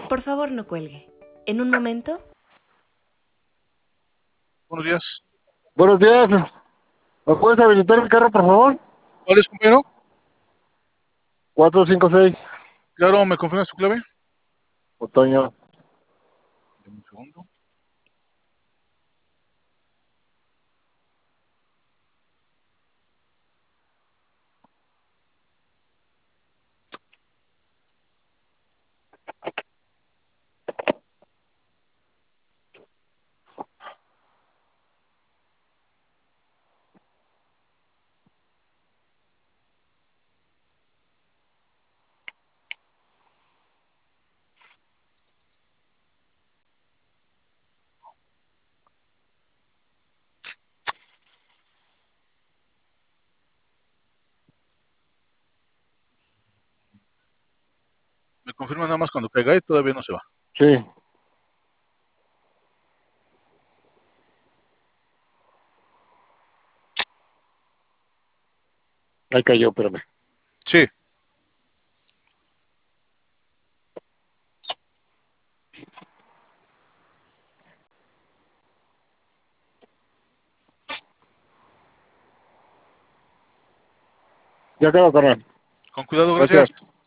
Por favor, no cuelgue. En un momento. Buenos días. Buenos días. ¿Me puedes habilitar el carro, por favor? ¿Cuál es, compañero? 456, Claro, ¿me confirmas tu clave? Otoño. Dame un segundo. Me confirma nada más cuando caiga y todavía no se va. Sí, ahí cayó, espérame. Sí, Ya quedó, carnal. con cuidado, Gracias. gracias.